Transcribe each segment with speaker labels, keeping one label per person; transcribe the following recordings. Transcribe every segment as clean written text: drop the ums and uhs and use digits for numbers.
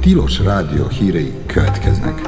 Speaker 1: Tilos Rádió hírei következnek.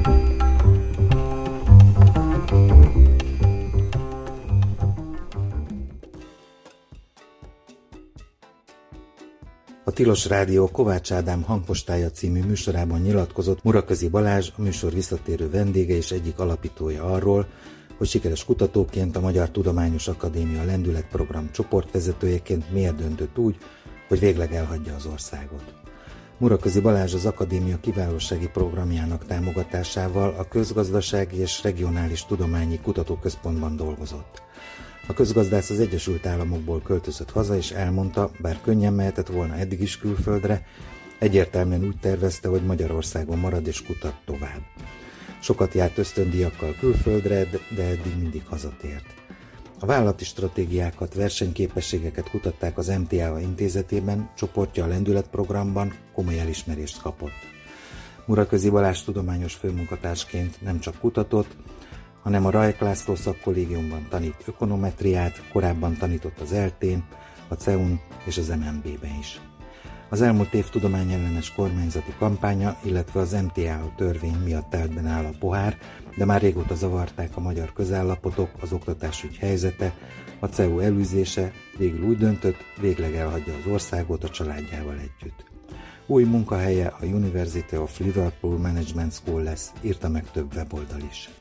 Speaker 2: A Tilos Rádió Kovács Ádám hangpostája című műsorában nyilatkozott Muraközi Balázs, a műsor visszatérő vendége és egyik alapítója arról, hogy sikeres kutatóként, a Magyar Tudományos Akadémia Lendületprogram csoportvezetőjeként miért döntött úgy, hogy végleg elhagyja az országot. Muraközi Balázs az Akadémia kiválósági programjának támogatásával a Közgazdasági és Regionális Tudományi Kutatóközpontban dolgozott. A közgazdász az Egyesült Államokból költözött haza, és elmondta, bár könnyen mehetett volna eddig is külföldre, egyértelműen úgy tervezte, hogy Magyarországon marad és kutat tovább. Sokat járt ösztöndíjakkal külföldre, de eddig mindig hazatért. A vállalati stratégiákat, versenyképességeket kutatták az MTA intézetében, csoportja a Lendületprogramban komoly elismerést kapott. Muraközi Balázs tudományos főmunkatársként nem csak kutatott, hanem a Rajk László szakkollégiumban tanít ökonometriát, korábban tanított az ELTE-n, a CEU-n és az MNB-ben is. Az elmúlt év tudományellenes kormányzati kampánya, illetve az MTA törvény miatt teltben áll a pohár, de már régóta zavarták a magyar közállapotok, az oktatásügy helyzete, a CEU elűzése, végül úgy döntött, végleg elhagyja az országot a családjával együtt. Új munkahelye a University of Liverpool Management School lesz, írta meg több weboldal is.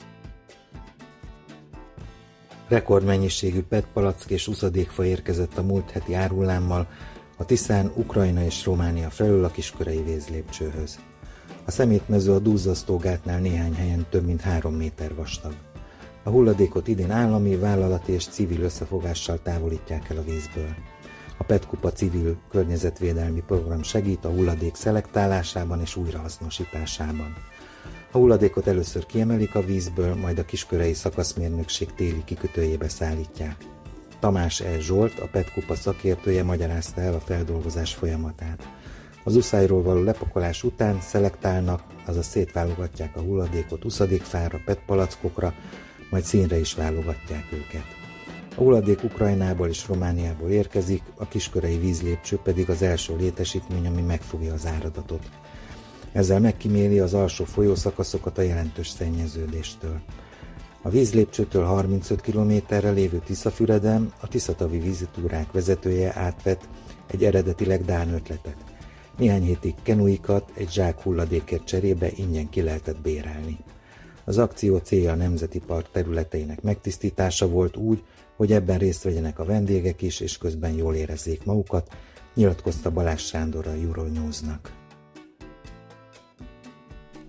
Speaker 2: Rekordmennyiségű PET-palack és uszadékfa érkezett a múlt heti árhullámmal a Tiszán, Ukrajna és Románia felől a Kiskörei vízlépcsőhöz. A szemétmező a duzzasztógátnál néhány helyen több mint 3 méter vastag. A hulladékot idén állami, vállalati és civil összefogással távolítják el a vízből. A PET-kupa civil környezetvédelmi program segít a hulladék szelektálásában és újrahasznosításában. A hulladékot először kiemelik a vízből, majd a Kiskörei szakaszmérnökség téli kikötőjébe szállítják. Tamás E. Zsolt, a PET-kupa szakértője magyarázta el a feldolgozás folyamatát. Az uszályról való lepakolás után szelektálnak, azaz szétválogatják a hulladékot uszadékfára, PET-palackokra, majd színre is válogatják őket. A hulladék Ukrajnából és Romániából érkezik, a Kiskörei vízlépcső pedig az első létesítmény, ami megfogja az áradatot. Ezzel megkíméli az alsó folyószakaszokat a jelentős szennyeződéstől. A vízlépcsőtől 35 km-re lévő Tiszafüreden a Tiszatavi vízitúrák vezetője átvett egy eredetileg dán ötletet. Néhány hétig kenuikat egy zsák hulladékért cserébe ingyen ki lehetett bérelni. Az akció célja a Nemzeti Park területeinek megtisztítása volt úgy, hogy ebben részt vegyenek a vendégek is, és közben jól érezzék magukat, nyilatkozta Balázs Sándor a Euronews-nak.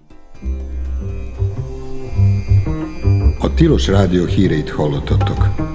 Speaker 1: A Tilos Rádió híreit hallottatok.